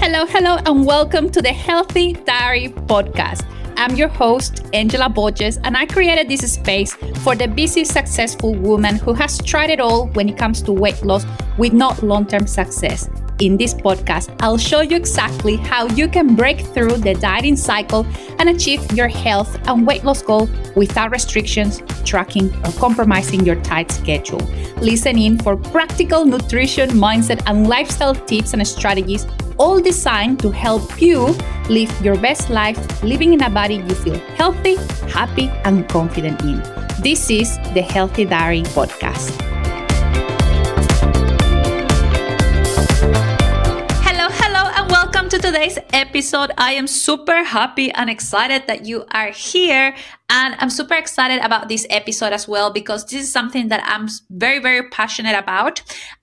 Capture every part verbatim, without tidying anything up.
Hello, hello, and welcome to the Healthy Diary podcast. I'm your host, Angela Borges, and I created this space for the busy, successful woman who has tried it all when it comes to weight loss with not long-term success. In this podcast, I'll show you exactly how you can break through the dieting cycle and achieve your health and weight loss goal without restrictions, tracking, or compromising your tight schedule. Listen in for practical nutrition, mindset, and lifestyle tips and strategies, all designed to help you live your best life, living in a body you feel healthy, happy, and confident in. This is the Healthy Diary podcast. Hello, hello, and welcome to today's episode. I am super happy and excited that you are here. And I'm super excited about this episode as well, because this is something that I'm very, very passionate about.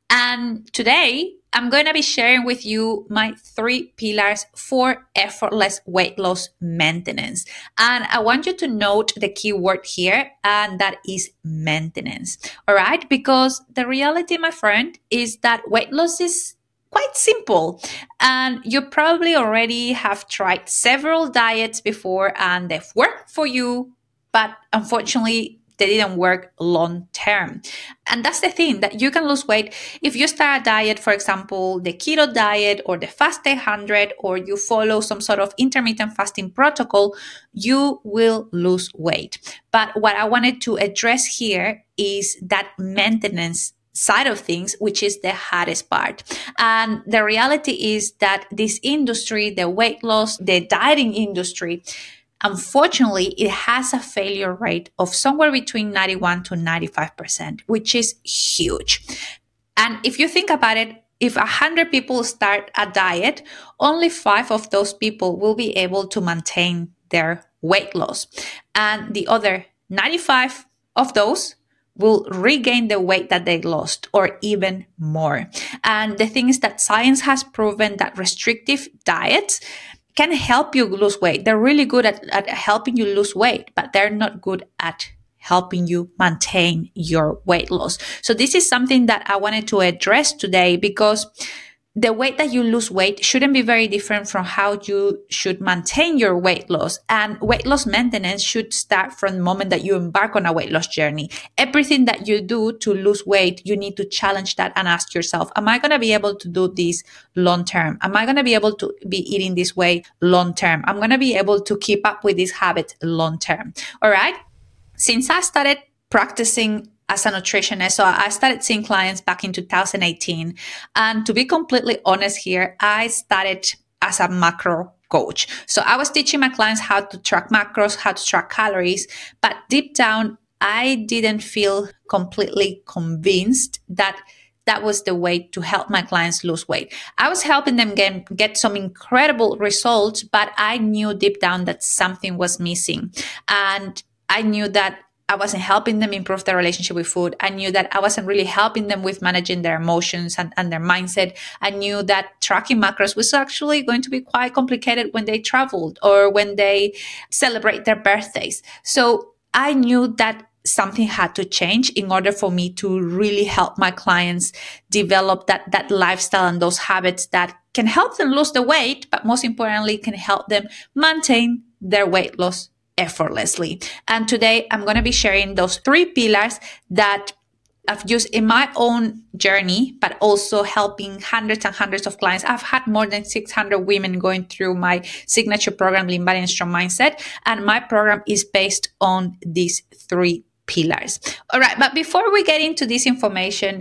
And today, I'm going to be sharing with you my three pillars for effortless weight loss maintenance. And I want you to note the key word here, and that is maintenance. All right? Because the reality, my friend, is that weight loss is quite simple. And you probably already have tried several diets before and they've worked for you, but unfortunately, they didn't work long term. And that's the thing, that you can lose weight if you start a diet, for example, the keto diet or the Fast eight hundred, or you follow some sort of intermittent fasting protocol, you will lose weight. But what I wanted to address here is that maintenance side of things, which is the hardest part. And the reality is that this industry, the weight loss, the dieting industry, unfortunately, it has a failure rate of somewhere between ninety-one to ninety-five percent, which is huge. And if you think about it, if one hundred people start a diet, only five of those people will be able to maintain their weight loss. And the other ninety-five of those will regain the weight that they lost, or even more. And the thing is that science has proven that restrictive diets can help you lose weight. They're really good at, at helping you lose weight, but they're not good at helping you maintain your weight loss. So this is something that I wanted to address today, because the way that you lose weight shouldn't be very different from how you should maintain your weight loss. And weight loss maintenance should start from the moment that you embark on a weight loss journey. Everything that you do to lose weight, you need to challenge that and ask yourself, am I going to be able to do this long term? Am I going to be able to be eating this way long term? I'm going to be able to keep up with this habit long term. All right. Since I started practicing as a nutritionist, so I started seeing clients back in two thousand eighteen. And to be completely honest here, I started as a macro coach. So I was teaching my clients how to track macros, how to track calories. But deep down, I didn't feel completely convinced that that was the way to help my clients lose weight. I was helping them get, get some incredible results, but I knew deep down that something was missing. And I knew that I wasn't helping them improve their relationship with food. I knew that I wasn't really helping them with managing their emotions and, and their mindset. I knew that tracking macros was actually going to be quite complicated when they traveled or when they celebrate their birthdays. So I knew that something had to change in order for me to really help my clients develop that, that lifestyle and those habits that can help them lose the weight, but most importantly, can help them maintain their weight loss effortlessly. And today I'm going to be sharing those three pillars that I've used in my own journey, but also helping hundreds and hundreds of clients. I've had more than six hundred women going through my signature program, Lean Body and Strong Mindset. And my program is based on these three pillars. All right. But before we get into this information,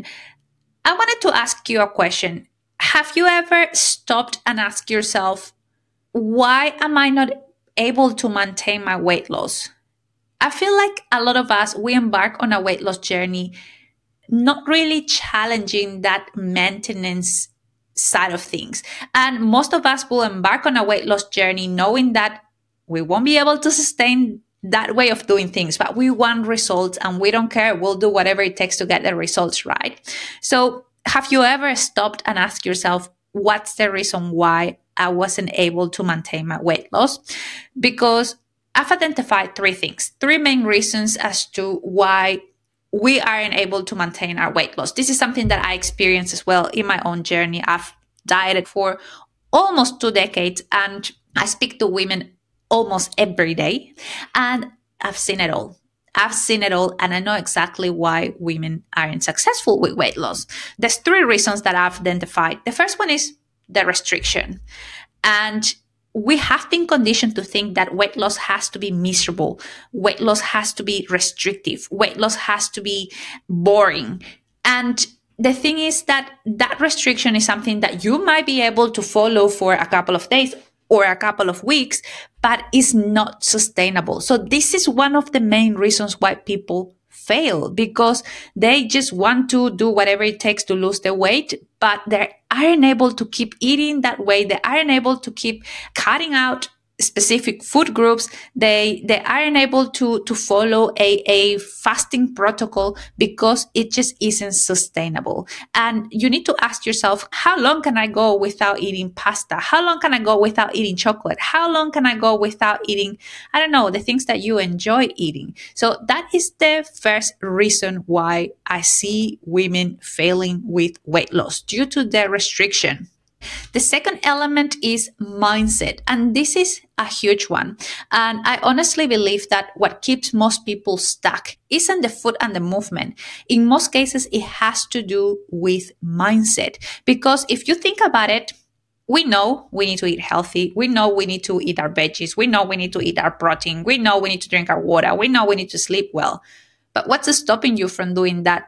I wanted to ask you a question. Have you ever stopped and asked yourself, why am I not able to maintain my weight loss? I feel like a lot of us, we embark on a weight loss journey, not really challenging that maintenance side of things. And most of us will embark on a weight loss journey knowing that we won't be able to sustain that way of doing things, but we want results and we don't care. We'll do whatever it takes to get the results right. So have you ever stopped and asked yourself, what's the reason why I wasn't able to maintain my weight loss? Because I've identified three things, three main reasons as to why we aren't able to maintain our weight loss. This is something that I experienced as well in my own journey. I've dieted for almost two decades, and I speak to women almost every day, and I've seen it all. I've seen it all, and I know exactly why women aren't successful with weight loss. There's three reasons that I've identified. The first one is the restriction. And we have been conditioned to think that weight loss has to be miserable. Weight loss has to be restrictive. Weight loss has to be boring. And the thing is that that restriction is something that you might be able to follow for a couple of days or a couple of weeks, but is not sustainable. So this is one of the main reasons why people fail, because they just want to do whatever it takes to lose the weight, but they aren't able to keep eating that way. They aren't able to keep cutting out specific food groups. They they aren't able to to follow a a fasting protocol because it just isn't sustainable. And you need to ask yourself, how long can I go without eating pasta? How long can I go without eating chocolate? How long can I go without eating, I don't know, the things that you enjoy eating? So that is the first reason why I see women failing with weight loss, due to their restriction. The second element is mindset, and this is a huge one. And I honestly believe that what keeps most people stuck isn't the food and the movement. In most cases, it has to do with mindset. Because if you think about it, we know we need to eat healthy. We know we need to eat our veggies. We know we need to eat our protein. We know we need to drink our water. We know we need to sleep well. But what's stopping you from doing that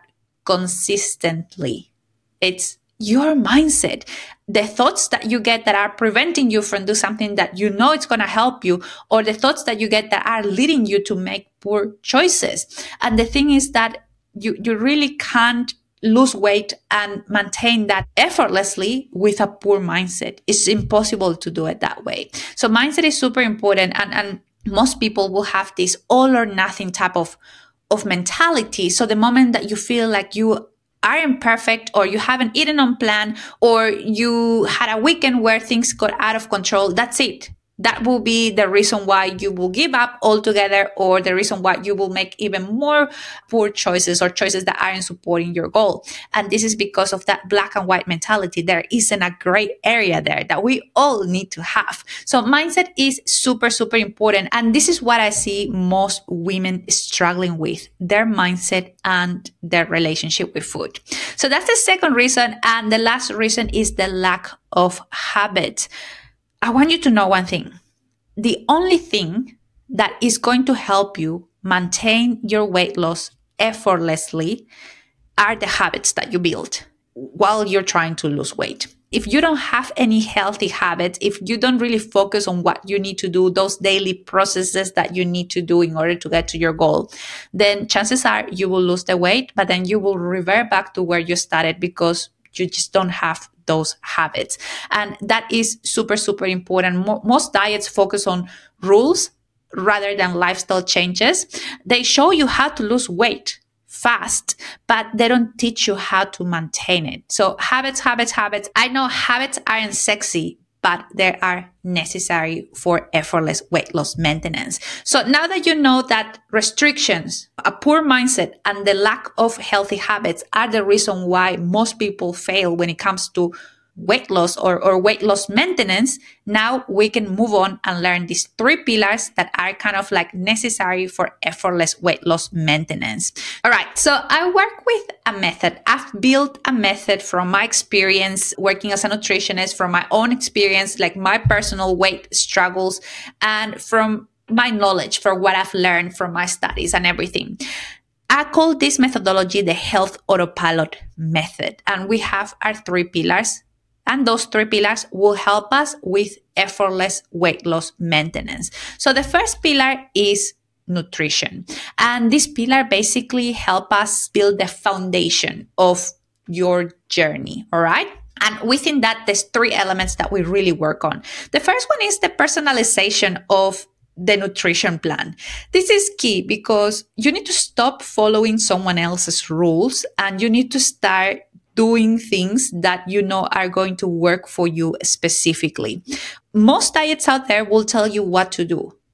consistently? It's your mindset. The thoughts that you get that are preventing you from doing something that you know it's going to help you, or the thoughts that you get that are leading you to make poor choices. And the thing is that you, you really can't lose weight and maintain that effortlessly with a poor mindset. It's impossible to do it that way. So mindset is super important. And, and most people will have this all or nothing type of, of mentality. So the moment that you feel like you aren't perfect, or you haven't eaten on plan, or you had a weekend where things got out of control, that's it. That will be the reason why you will give up altogether, or the reason why you will make even more poor choices, or choices that aren't supporting your goal. And this is because of that black and white mentality. There isn't a gray area there that we all need to have. So mindset is super, super important. And this is what I see most women struggling with, their mindset and their relationship with food. So that's the second reason. And the last reason is the lack of habit. I want you to know one thing. The only thing that is going to help you maintain your weight loss effortlessly are the habits that you build while you're trying to lose weight. If you don't have any healthy habits, if you don't really focus on what you need to do, those daily processes that you need to do in order to get to your goal, then chances are you will lose the weight, but then you will revert back to where you started because you just don't have those habits. And that is super, super important. Mo- most diets focus on rules rather than lifestyle changes. They show you how to lose weight fast, but they don't teach you how to maintain it. So habits, habits, habits. I know habits aren't sexy, but they are necessary for effortless weight loss maintenance. So now that you know that restrictions, a poor mindset, and the lack of healthy habits are the reason why most people fail when it comes to weight loss or, or weight loss maintenance, now we can move on and learn these three pillars that are kind of like necessary for effortless weight loss maintenance. All right. So I work with a method. I've built a method from my experience working as a nutritionist, from my own experience, like my personal weight struggles, and from my knowledge, for what I've learned from my studies and everything. I call this methodology the health autopilot method. And we have our three pillars. And those three pillars will help us with effortless weight loss maintenance. So the first pillar is nutrition. And this pillar basically helps us build the foundation of your journey. All right. And within that, there's three elements that we really work on. The first one is the personalization of the nutrition plan. This is key because you need to stop following someone else's rules and you need to start doing things that you know are going to work for you specifically. Most diets out there will tell you what to do.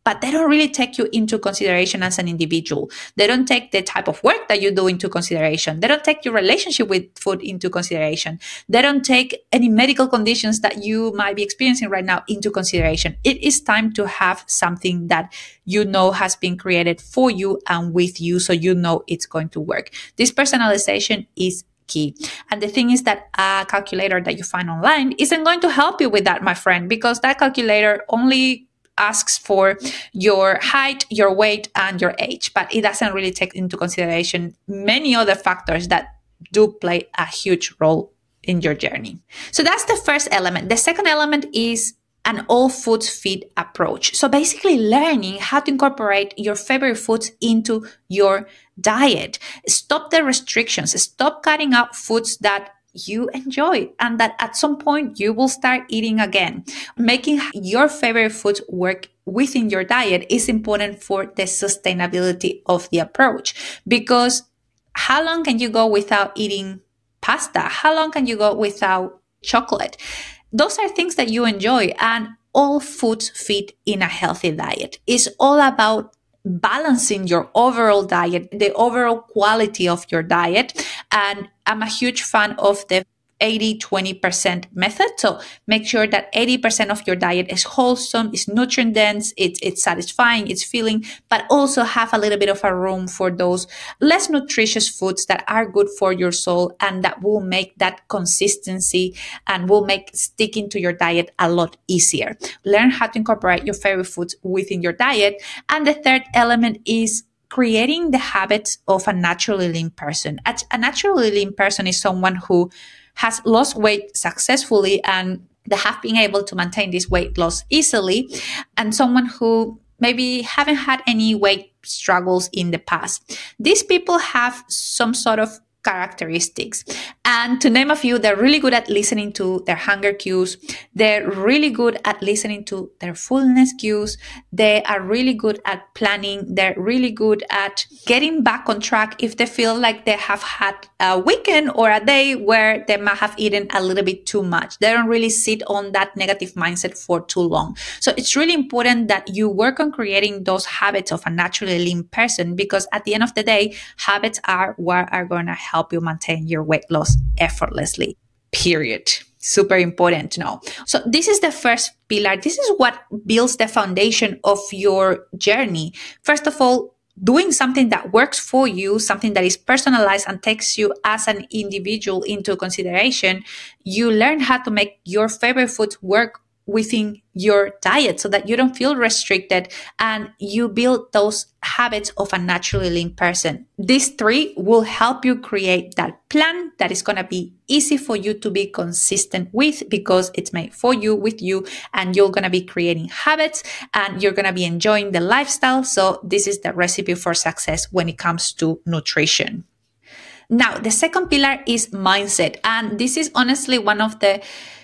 but they don't really take you into consideration as an individual. They don't take the type of work that you do into consideration. They don't take your relationship with food into consideration. They don't take any medical conditions that you might be experiencing right now into consideration. It is time to have something that you know has been created for you and with you, so you know it's going to work. This personalization is key. And the thing is that a calculator that you find online isn't going to help you with that, my friend, because that calculator only asks for your height, your weight, and your age, but it doesn't really take into consideration many other factors that do play a huge role in your journey. So that's the first element. The second element is an all foods fit approach. So basically learning how to incorporate your favorite foods into your diet. Stop the restrictions. Stop cutting out foods that you enjoy and that at some point you will start eating again. Making your favorite foods work within your diet is important for the sustainability of the approach, because how long can you go without eating pasta? How long can you go without chocolate? Those are things that you enjoy, and all foods fit in a healthy diet. It's all about balancing your overall diet, the overall quality of your diet. And I'm a huge fan of the eighty twenty percent method. So make sure that eighty percent of your diet is wholesome, is nutrient dense, it's, it's satisfying, it's filling, but also have a little bit of a room for those less nutritious foods that are good for your soul and that will make that consistency and will make sticking to your diet a lot easier. Learn how to incorporate your favorite foods within your diet. And the third element is creating the habits of a naturally lean person. A, a naturally lean person is someone who has lost weight successfully and they have been able to maintain this weight loss easily, and someone who maybe haven't had any weight struggles in the past. These people have some sort of characteristics. And to name a few, they're really good at listening to their hunger cues. They're really good at listening to their fullness cues. They are really good at planning. They're really good at getting back on track if they feel like they have had a weekend or a day where they might have eaten a little bit too much. They don't really sit on that negative mindset for too long. So it's really important that you work on creating those habits of a naturally lean person, because at the end of the day, habits are what are going to help you maintain your weight loss effortlessly, period. Super important to know. So this is the first pillar. This is what builds the foundation of your journey. First of all, doing something that works for you, something that is personalized and takes you as an individual into consideration. You learn how to make your favorite foods work within your diet so that you don't feel restricted, and you build those habits of a naturally lean person. These three will help you create that plan that is going to be easy for you to be consistent with, because it's made for you, with you, and you're going to be creating habits and you're going to be enjoying the lifestyle. So this is the recipe for success when it comes to nutrition. Now, the second pillar is mindset. And this is honestly one of the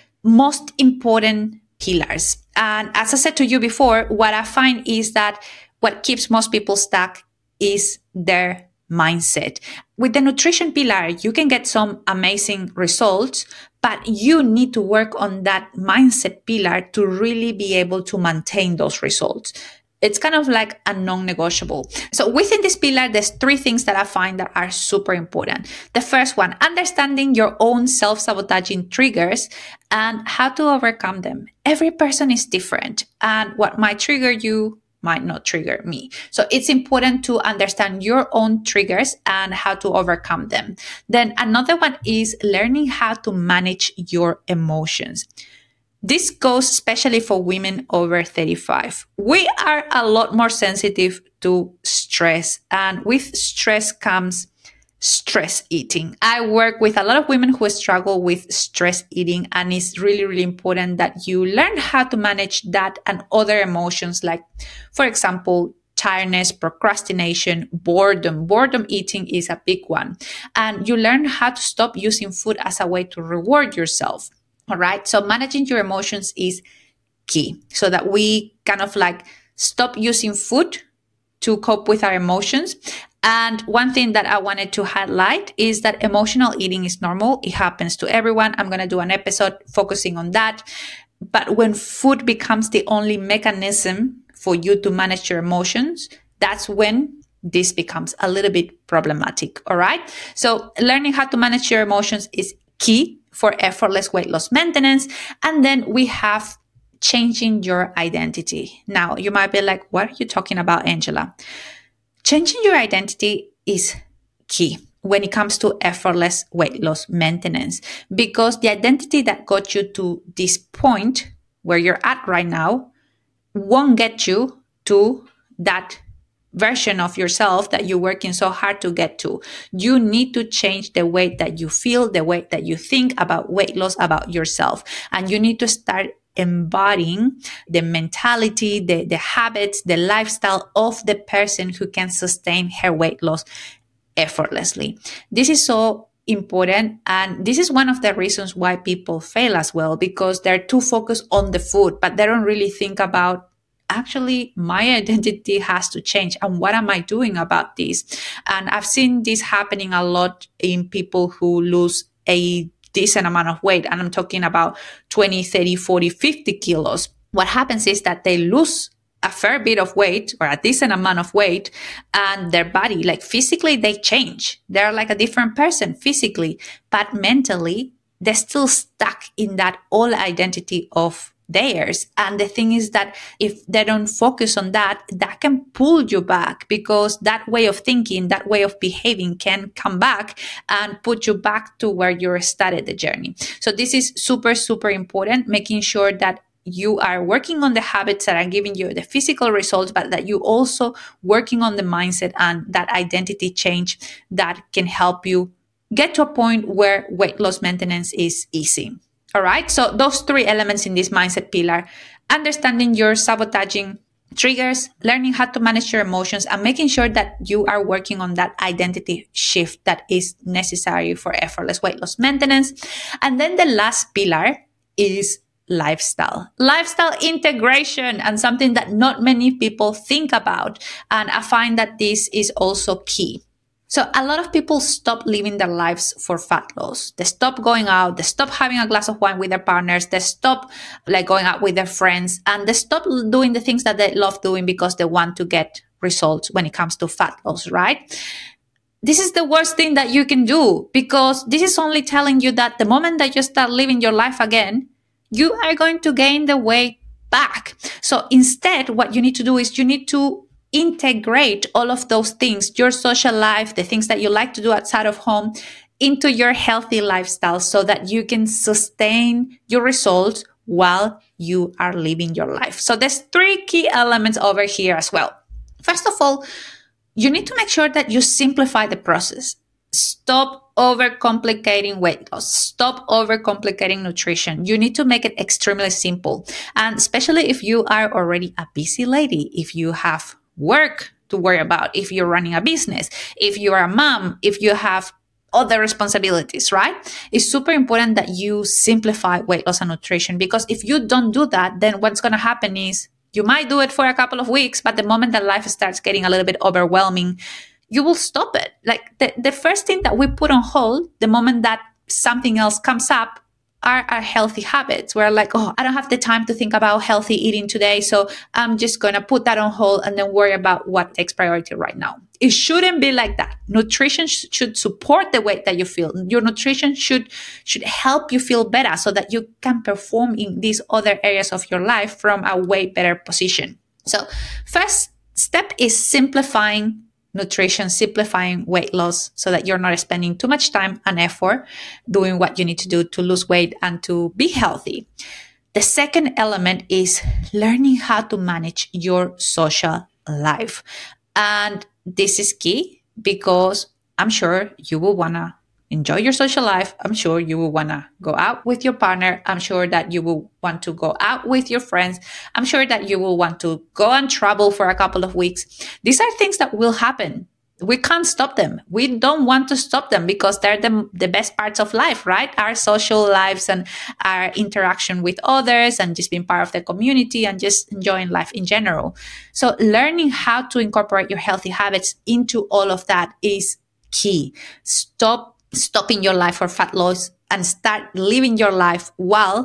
most important pillars. And as I said to you before, what I find is that what keeps most people stuck is their mindset. With the nutrition pillar, you can get some amazing results, but you need to work on that mindset pillar to really be able to maintain those results. It's kind of like a non-negotiable. So within this pillar, there's three things that I find that are super important. The first one, understanding your own self-sabotaging triggers and how to overcome them. Every person is different, and what might trigger you might not trigger me. So it's important to understand your own triggers and how to overcome them. Then another one is learning how to manage your emotions. This goes especially for women over thirty-five. We are a lot more sensitive to stress, and with stress comes stress eating. I work with a lot of women who struggle with stress eating, and it's really, really important that you learn how to manage that and other emotions, like, for example, tiredness, procrastination, boredom. Boredom eating is a big one. And you learn how to stop using food as a way to reward yourself. All right. So managing your emotions is key, so that we kind of like stop using food to cope with our emotions. And one thing that I wanted to highlight is that emotional eating is normal. It happens to everyone. I'm going to do an episode focusing on that. But when food becomes the only mechanism for you to manage your emotions, that's when this becomes a little bit problematic. All right. So learning how to manage your emotions is key for effortless weight loss maintenance. And then we have changing your identity. Now, you might be like, what are you talking about, Angela? Changing your identity is key when it comes to effortless weight loss maintenance, because the identity that got you to this point where you're at right now won't get you to that version of yourself that you're working so hard to get to. You need to change the way that you feel, the way that you think about weight loss, about yourself. And you need to start embodying the mentality, the, the habits, the lifestyle of the person who can sustain her weight loss effortlessly. This is so important. And this is one of the reasons why people fail as well, because they're too focused on the food, but they don't really think about, actually, my identity has to change. And what am I doing about this? And I've seen this happening a lot in people who lose a decent amount of weight. And I'm talking about twenty, thirty, forty, fifty kilos. What happens is that they lose a fair bit of weight or a decent amount of weight, and their body, like physically, they change. They're like a different person physically, but mentally, they're still stuck in that old identity of theirs. And the thing is that if they don't focus on that, that can pull you back, because that way of thinking, that way of behaving can come back and put you back to where you started the journey. So this is super, super important, making sure that you are working on the habits that are giving you the physical results, but that you also working on the mindset and that identity change that can help you get to a point where weight loss maintenance is easy. All right. So those three elements in this mindset pillar: understanding your sabotaging triggers, learning how to manage your emotions, and making sure that you are working on that identity shift that is necessary for effortless weight loss maintenance. And then the last pillar is lifestyle, lifestyle integration, and something that not many people think about. And I find that this is also key. So a lot of people stop living their lives for fat loss. They stop going out. They stop having a glass of wine with their partners. They stop like going out with their friends, and they stop doing the things that they love doing because they want to get results when it comes to fat loss, right? This is the worst thing that you can do, because this is only telling you that the moment that you start living your life again, you are going to gain the weight back. So instead, what you need to do is you need to integrate all of those things, your social life, the things that you like to do outside of home, into your healthy lifestyle, so that you can sustain your results while you are living your life. So there's three key elements over here as well. First of all, you need to make sure that you simplify the process. Stop overcomplicating weight loss. Stop overcomplicating nutrition. You need to make it extremely simple. And especially if you are already a busy lady, if you have work to worry about, if you're running a business, if you're a mom, if you have other responsibilities, right? It's super important that you simplify weight loss and nutrition, because if you don't do that, then what's going to happen is you might do it for a couple of weeks, but the moment that life starts getting a little bit overwhelming, you will stop it. Like the, the first thing that we put on hold, the moment that something else comes up, are our healthy habits. We're like, oh, I don't have the time to think about healthy eating today, so I'm just going to put that on hold and then worry about what takes priority right now. It shouldn't be like that. Nutrition sh- should support the way that you feel. Your nutrition should should help you feel better, so that you can perform in these other areas of your life from a way better position. So first step is simplifying nutrition, simplifying weight loss, so that you're not spending too much time and effort doing what you need to do to lose weight and to be healthy. The second element is learning how to manage your social life. And this is key, because I'm sure you will want to enjoy your social life. I'm sure you will want to go out with your partner. I'm sure that you will want to go out with your friends. I'm sure that you will want to go and travel for a couple of weeks. These are things that will happen. We can't stop them. We don't want to stop them, because they're the, the best parts of life, right? Our social lives and our interaction with others, and just being part of the community and just enjoying life in general. So learning how to incorporate your healthy habits into all of that is key. Stop stopping your life for fat loss and start living your life while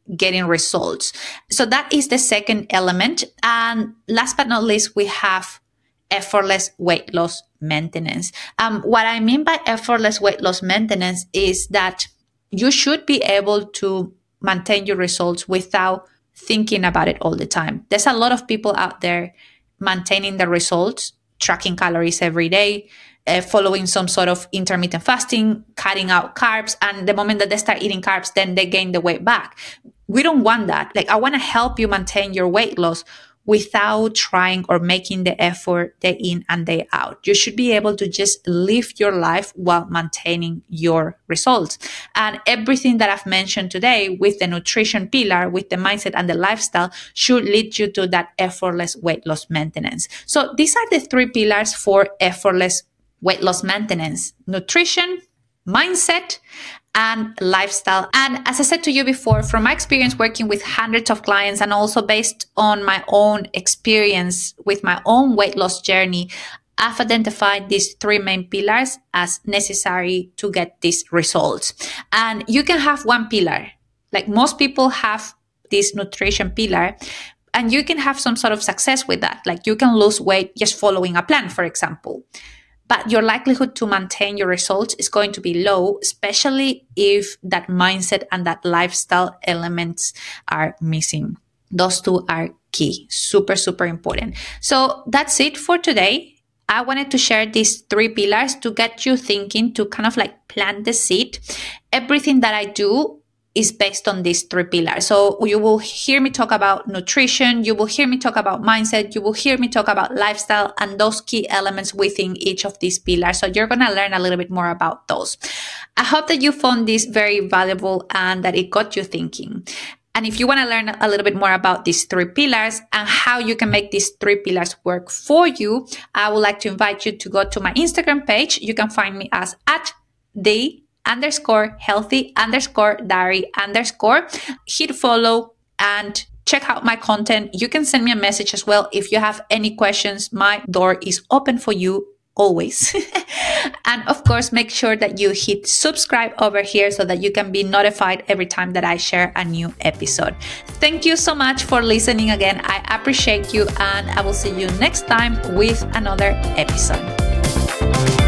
getting results. So that is the second element. And last but not least, we have effortless weight loss maintenance. Um, what I mean by effortless weight loss maintenance is that you should be able to maintain your results without thinking about it all the time. There's a lot of people out there maintaining the results, tracking calories every day, uh, following some sort of intermittent fasting, cutting out carbs. And the moment that they start eating carbs, then they gain the weight back. We don't want that. Like, I want to help you maintain your weight loss without trying or making the effort day in and day out. You should be able to just live your life while maintaining your results. And everything that I've mentioned today with the nutrition pillar, with the mindset and the lifestyle should lead you to that effortless weight loss maintenance. So these are the three pillars for effortless weight loss maintenance: nutrition, mindset, and lifestyle. And as I said to you before, from my experience working with hundreds of clients and also based on my own experience with my own weight loss journey, I've identified these three main pillars as necessary to get these results. And you can have one pillar. Like, most people have this nutrition pillar, and you can have some sort of success with that. Like, you can lose weight just following a plan, for example. But your likelihood to maintain your results is going to be low, especially if that mindset and that lifestyle elements are missing. Those two are key, super, super important. So that's it for today. I wanted to share these three pillars to get you thinking, to kind of like plant the seed. Everything that I do is based on these three pillars. So you will hear me talk about nutrition, you will hear me talk about mindset, you will hear me talk about lifestyle and those key elements within each of these pillars. So you're going to learn a little bit more about those. I hope that you found this very valuable and that it got you thinking. And if you want to learn a little bit more about these three pillars and how you can make these three pillars work for you, I would like to invite you to go to my Instagram page. You can find me as at the underscore healthy underscore diary underscore. Hit follow and check out my content. You can send me a message as well if you have any questions. My door is open for you always. And of course, make sure that you hit subscribe over here so that you can be notified every time that I share a new episode. Thank you so much for listening again. I appreciate you, and I will see you next time with another episode.